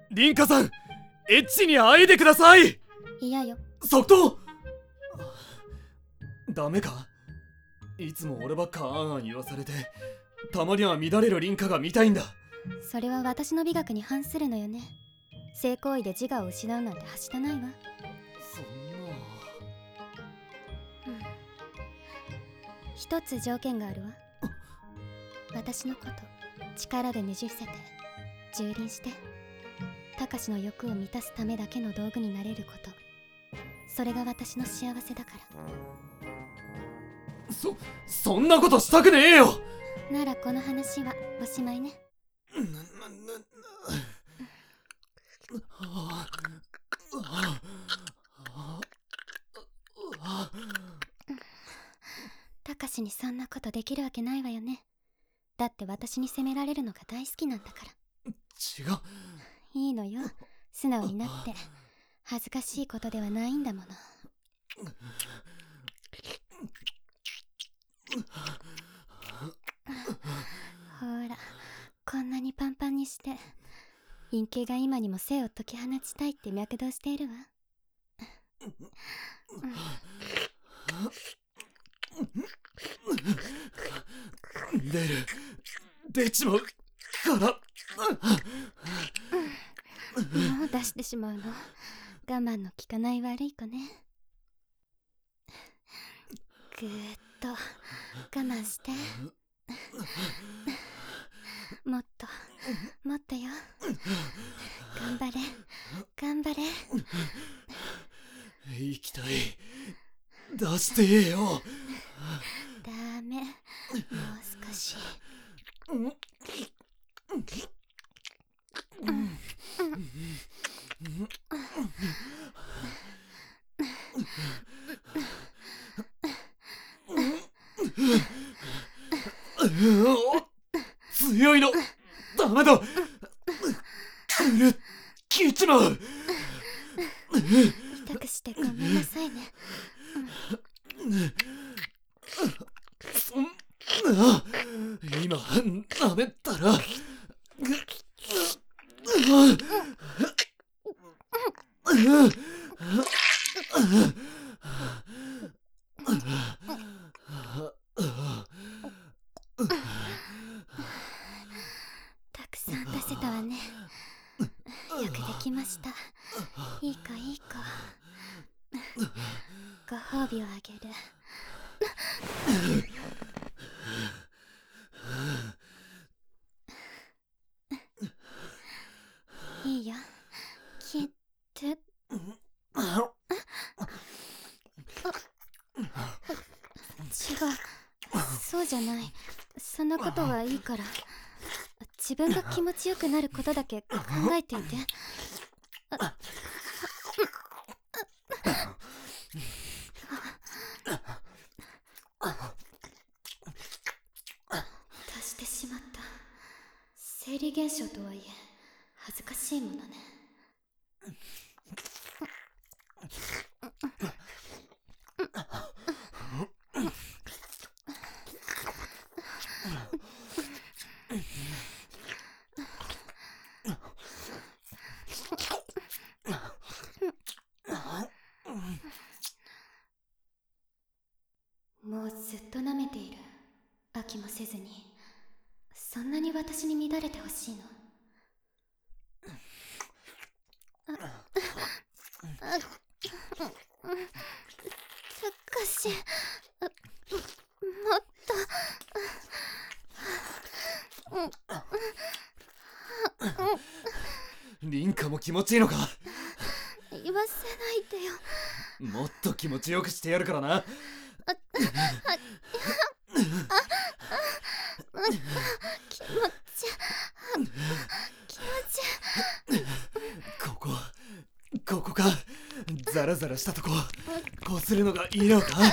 リンカさん、エッチにあえいでください。 嫌よ。 即答。ダメか。いつも俺ばっかあんあん言わされて、たまには乱れるリンカが見たいんだ。 それは私の美学に反するのよね。性行為で自我を失うなんてはしたないわ。 そんな。 一つ条件があるわ。私のこと力でねじ伏せて蹂躙してたかしの欲を満たすためだけの道具になれること、それが私の幸せだから。 そんなことしたくねえよ。 ならこの話はおしまいね。たかしにそんなことできるわけないわよね。だって私に責められるのが大好きなんだから。 違う。 いいのよ、素直になって。恥ずかしいことではないんだもの。ほら、こんなにパンパンにして陰茎が今にも生を解き放ちたいって脈動しているわ。 出ちまうから。 もう出してしまうの。我慢の効かない悪い子ね。ぐーっと我慢して。もっともっとよ。頑張れ頑張れ。 行きたい。出してよ。 ダメ、もう少し。 強いの。ダメだ。切っちまう。 痛くしてごめんなさいね。 そんな。今舐めたら。 たくさん出せたわね。よくできました。いい子いい子。ご褒美をあげる。いいよ、キット。違う、そうじゃない。そんなことはいいから、自分が気持ちよくなることだけ考えていて。足してしまった。生理現象とはいえ恥ずかしいものね。もうずっと舐めている。飽きもせずに。そんなに私に乱れてほしいの？たかし、もっと。 リンカも気持ちいいのか。 言わせないでよ。 もっと気持ちよくしてやるからな。ここか。ザラザラしたとここうするのがいいのか。 そこは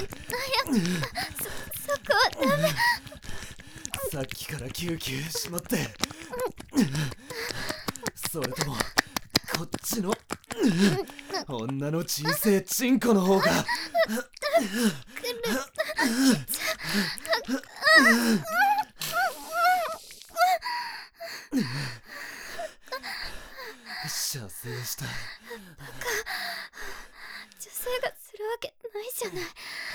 ダメ。 さっきからキューキューしまって。それともこっちの女の小せえチンコの方が。 射精した。 女性がするわけないじゃない。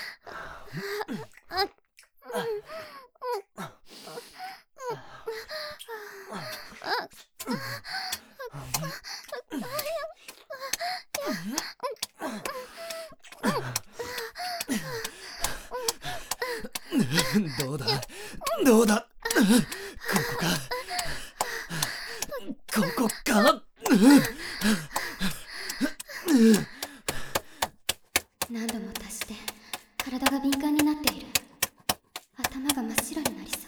どうだどうだ、ここかここか。 何度も足して体が敏感になっている。頭が真っ白になりそう。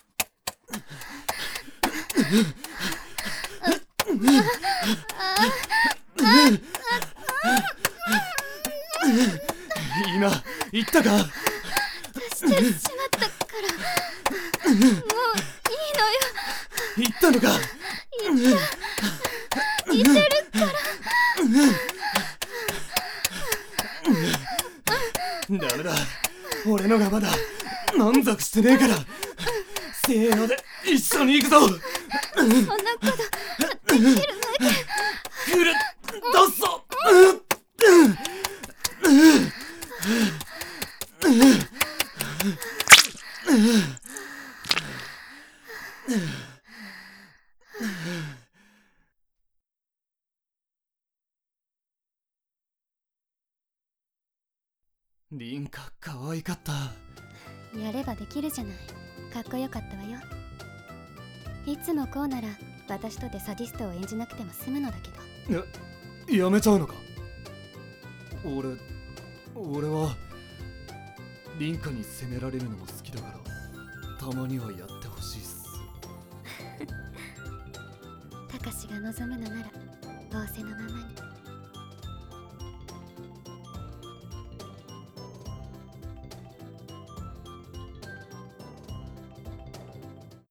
今言ったか。 足してしまったからもういいのよ。 言ったのか。 言ってるから。 ダメだ、俺のがまだ満足してねえから。せーので一緒に行くぞ。 そんなことできるわけ。 くる出すぞ。リンカ可愛かった。 やればできるじゃない。かっこよかったわよ。いつもこうなら私とてサディストを演じなくても済むのだけど。 やめちゃうのか。俺はリンカに責められるのも好きだから、たまにはやってほしいっす。 たかしが望むのなら仰せのままに。